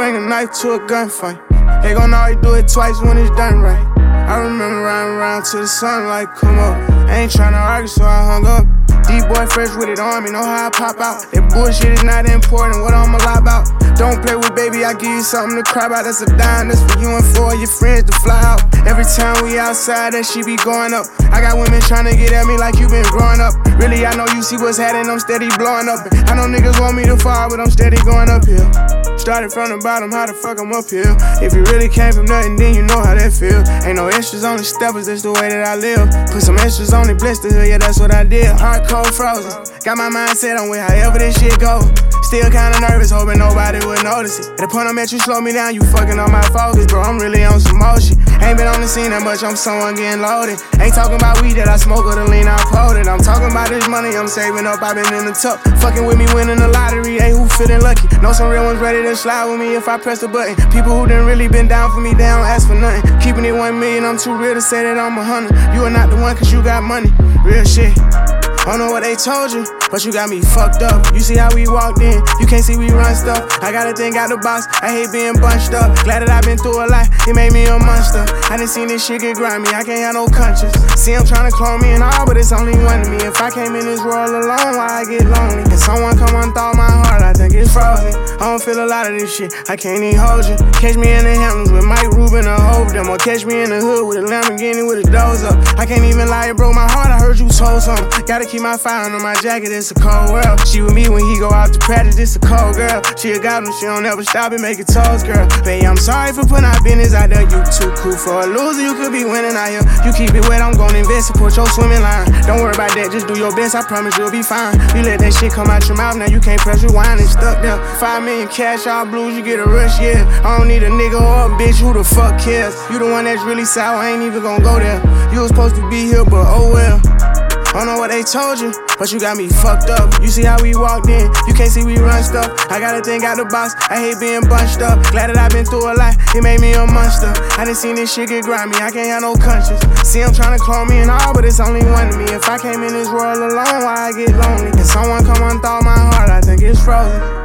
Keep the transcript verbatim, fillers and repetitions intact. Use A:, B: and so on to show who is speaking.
A: bring a knife to a gunfight. They gon' always do it twice when it's done right. I remember riding around till the sunlight come up. I ain't tryna argue, so I hung up. D-boy fresh with it on me, know how I pop out. That bullshit is not important, what I'ma lie about. Don't play with baby, I give you something to cry about. That's a dime, that's for you and four of your friends to fly out. Every time we outside, that shit be going up. I got women tryna get at me like you been growing up. Really, I know you see what's happening, I'm steady blowing up. I know niggas want me to fall, but I'm steady going uphill. Started from the bottom, how the fuck I'm up here? If you really came from nothing, then you know how that feel. Ain't no extras on the steppers, that's the way that I live. Put some extras on the blister hood, yeah, that's what I did. Hard, cold, frozen. Got my mindset on with however this shit go. Still kinda nervous, hoping nobody would notice it. At the point I'm at, you slow me down, you fucking on my focus, bro. I'm really on some motion. Ain't been on the scene that much, I'm someone getting loaded. Ain't talking about weed that I smoke or the lean I pulled it. I'm talking about this money I'm saving up, I've been in the tuck. Fucking with me winning the lottery, hey, who feeling lucky? Know some real ones ready to slide with me if I press the button. People who done really been down for me, they don't ask for nothing. Keeping it one million, I'm too real to say that I'm a hundred. You are not the one cause you got money, real shit. I don't know what they told you, but you got me fucked up. You see how we walked in, you can't see we run stuff. I got a thing out the box, I hate being bunched up. Glad that I've been through a lot, it made me a monster. I done seen this shit get grimy, I can't have no conscience. See I'm tryna clone me and all, but it's only one to me. If I came in this world alone, why I get lonely? Can someone come unthaw my heart, I think it's frozen. I don't feel a lot of this shit, I can't even hold you. Catch me in the Hamptons with Mike Rubin or Hov them, or catch me in the hood with a Lamborghini with the doors up. I can't even lie, it broke my heart, I heard you told something. Gotta keep my fire under my jacket, it's a cold world. She with me when he go out to practice, it's a cold girl. She a goblin, she don't ever stop and make it toes, girl. Babe, I'm sorry for putting our business out there. You too cool for a loser, you could be winning out here. You keep it wet, I'm gonna invest, support your swimming line. Don't worry about that, just do your best, I promise you'll be fine. You let that shit come out your mouth, now you can't press rewind and stuck there. Five million cash, all blues, you get a rush, yeah. I don't need a nigga or a bitch, who the fuck cares? You the one that's really sour, I ain't even gonna go there. You was supposed to be here, but oh well. I don't know what they told you, but you got me fucked up. You see how we walked in, you can't see we run stuff. I got a thing out the box, I hate being bunched up. Glad that I've been through a lot, it made me a monster. I done seen this shit get grimy, I can't have no conscience. See I'm tryna clone me and all, but it's only one to me. If I came in this world alone, why I get lonely? Can someone come unthaw my heart, I think it's frozen.